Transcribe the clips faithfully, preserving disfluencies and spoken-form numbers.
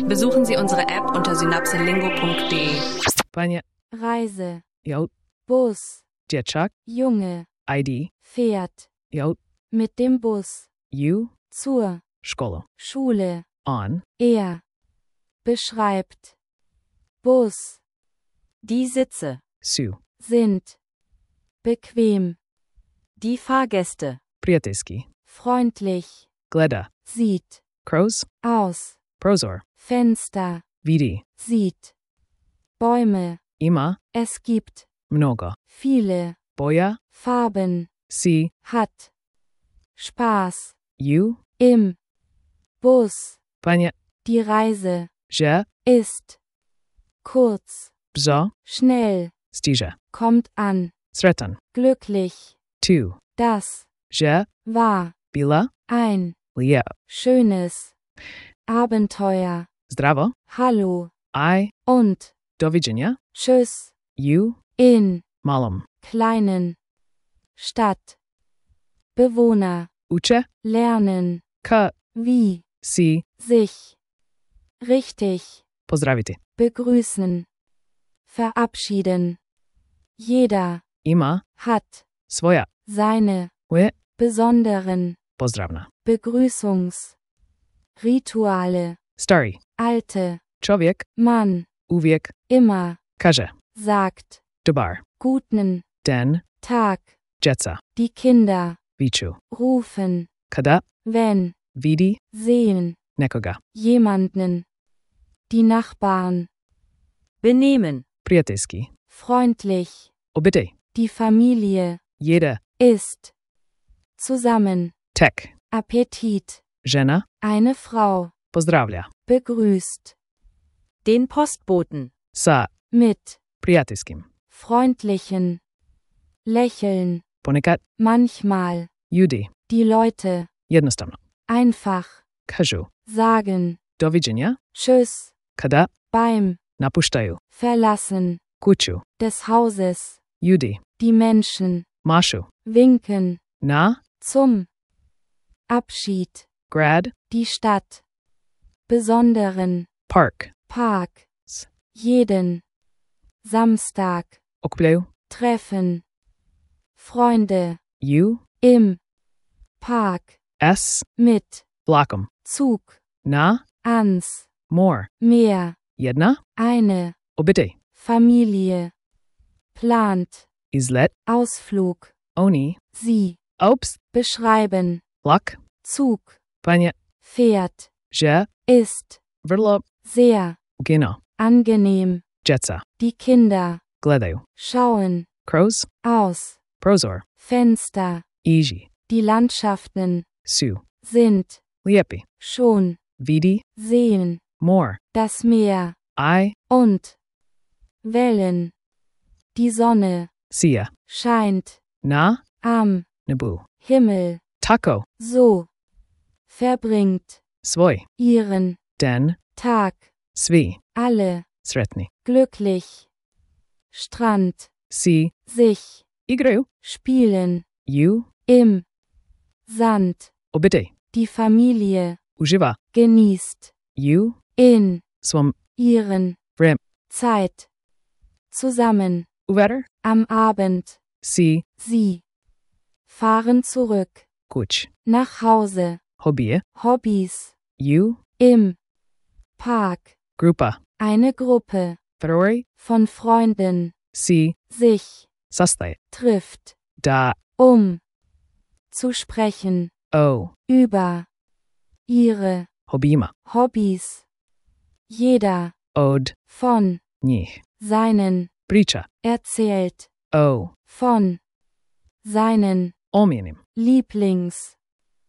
Besuchen Sie unsere App unter synapselingo punkt de. Panie, Reise, jo, Bus, dzieciak, Junge, I D, fährt, jo, mit dem Bus, you, zur szkoła, Schule, on, er, beschreibt, Bus, Die Sitze su, sind, bequem, Die Fahrgäste prijateljski, freundlich, gleda, sieht, kroz, aus, prozor, Fenster, vidi, sieht, Bäume, ima, es gibt, mnogo, viele, boja, Farben, si, hat, Spaß, you, im, Bus, panie, die Reise, że, ist, kurz, bzo, schnell, stiže, kommt an, sretan, glücklich, tu, das, że, war, bila, ein, lia, schönes, Abenteuer, zdravo, hallo, I, und, do widzenia, tschüss, you, in, malom, kleinen, Stadt, Bewohner, uče, lernen, ka, wie, si, sich, richtig, pozdraviti, begrüßen, verabschieden, jeder, ima, hat, svoja, seine, we, besonderen, pozdravna, Begrüßungs, Rituale, stari, alte, čovjek, Mann, uvijek, immer, kaže, sagt, dobar, guten, den, Tag, djeca, die Kinder, viču, rufen, kada, wenn, vidi, sehen, nekoga, jemanden, die Nachbarn, Benehmen prijateljski, freundlich, obitej, die Familie, jede, ist, zusammen, tek, Appetit, žena, eine Frau, pozdravlja, begrüßt, Den Postboten sa, mit, prijateljskim, freundlichen, lächeln, ponekad, manchmal, ljudi, die Leute, jednostavno, einfach, kažu, sagen, do viđenja, tschüss, kada, beim, napuštaju, Verlassen, kuću, des Hauses, ljudi, die Menschen, mašu, winken, na, zum, Abschied, grad, die Stadt, besonderen, park, Park, S. jeden, Samstag, okupljaju, treffen, Freunde, ju, im, Park, s, mit, vlakom, Zug, na, ans, more, mehr, jedna, eine, obitej, Familie, plant, izlet, Ausflug, oni, sie, ops, beschreiben, vlak, Zug, panje, fährt, že, ist, vrlo, sehr, gino, angenehm, djeca, die Kinder, gledaju, schauen, kroz, aus, prozor, Fenster, iži, die Landschaften, su, sind, lijepi, schon, vidi, sehen, more, das Meer, I, und, Wellen, die Sonne, sija, scheint, na, am, nebu, Himmel, tako, so, verbringt, svoj, ihren, den, Tag, svi, alle, sretni, glücklich, Strand, si, sich, igraju, spielen, ju, im, Sand, obitej, die Familie, uživa, genießt, ju, in, svom, ihren, vrem, Zeit, zusammen, uveter, am Abend, si, sie, fahren zurück, kuć, nach Hause, hobije, Hobbys, ju, im, Park, grupa, eine Gruppe, ferori, von Freunden, si, sich, sastaje, trifft, da, um, zu sprechen, o, über, ihre, hobijima, Hobbys, jeder, od, von, njih, seinen, priča, erzählt, o, von, seinen, omjenim, Lieblings,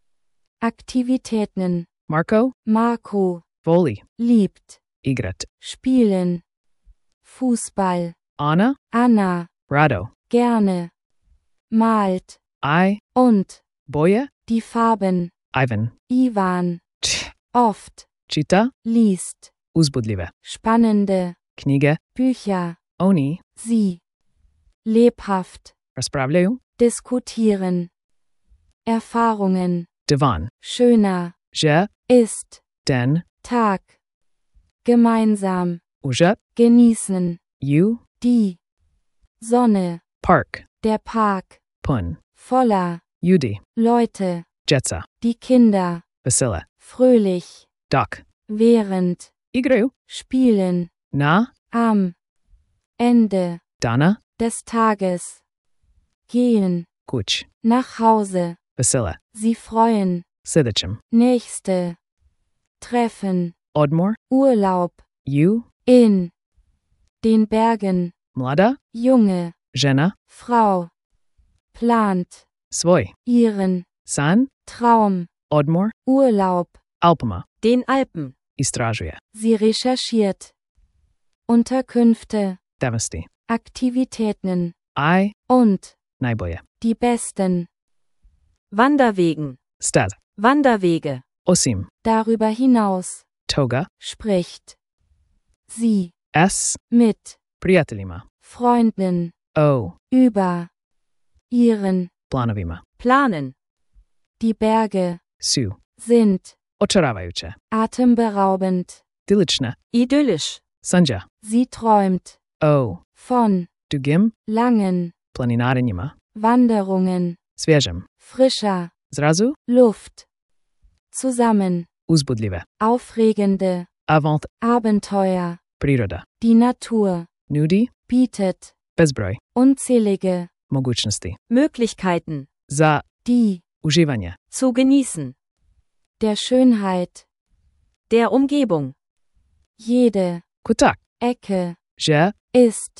Aktivitäten, Marko, Marco, voli, liebt, igrat, spielen, Fußball, Anna, Anna, rado, gerne, malt, I, und, boje, die Farben, Ivan, Ivan, č, oft, čita, liest, uzbudljive, spannende, knjige, Bücher, oni, sie, lebhaft, raspravljaju, diskutieren, Erfahrungen, divan, schöner, že, ist, den, Tag, gemeinsam, Уже, genießen, you, die Sonne, park, der Park, pun, voller Judy, Leute, Jetsa, die Kinder, Vasila, fröhlich, Doc, während, Igru, spielen, Na, am Ende Donna, des Tages, gehen, Kuch, nach Hause, Vasila, sie freuen, Sidichum, nächste, treffen, Odmore, Urlaub, you, in den Bergen, Mlada, Junge, Žena, Frau, plant, Svoj, ihren San, Traum, Odmore, Urlaub, Alpama, Den Alpen. Istražuje, sie recherchiert, Unterkünfte, Davasti, Aktivitäten I, und najbolje, die besten, Wanderwegen. Staz, Wanderwege. Osim, darüber hinaus, Toga, spricht sie S, mit Prijateljima, Freunden O, über ihren Planovima, Planen. die Berge Su, sind Očaravajuće, atemberaubend. Dilična, Idyllisch. Sanja, Sie träumt O, von Dugim, langen planinarenjima, Wanderungen, Svježem, frischer Zrazu, Luft, zusammen, Uzbudljive, aufregende Avant, Abenteuer. Priroda, Die Natur Nudi, bietet Bezbroj, unzählige mogućnosti, Möglichkeiten. za die uživanje, Zu genießen. der Schönheit, Der Umgebung. jede kutak, Ecke že, ist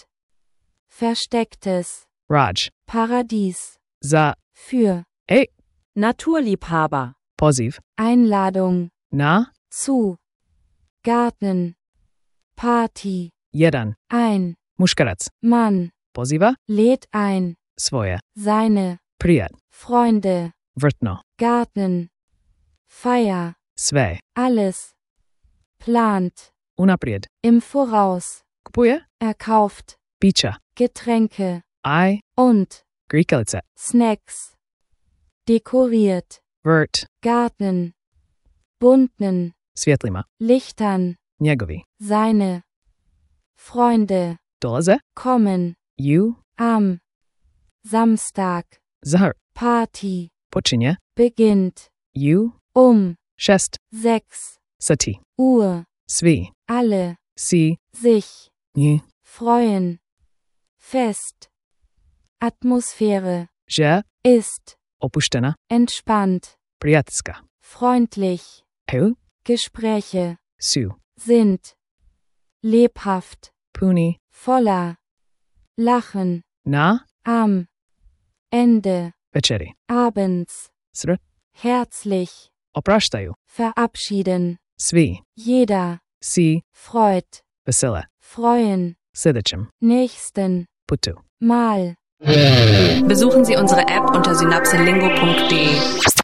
verstecktes Raj, Paradies za, für e, Naturliebhaber. poziv, Einladung na, zu Garten, Party, jedan, ein muškarac, Mann poziva, lädt ein svoje, seine prijat, Freunde, vrtno, Garten, Feier, sve, alles plant, unaprijed, im Voraus, kupuje, erkauft, pića, Getränke aj, und grikalice, Snacks, dekoriert, vrt, Garten, bunten svjetlima, Lichtern, njegovi, seine Freunde dolaze, kommen ju, am Samstag, zahr, Party počinje, beginnt ju, um šest, sechs sati, Uhr, svi, alle si, sich nji, freuen, fest, Atmosphäre že, ist opuštena, entspannt, prijateljska, freundlich, heu, Gespräche su, sind lebhaft, puni, voller Lachen, na, am Ende večeri, abends, sr, herzlich, opraštaju, verabschieden, svi, jeder si, freut, vesele, freuen, sljedećem, nächsten putu. Mal. Besuchen Sie unsere App unter synapselingo punkt de.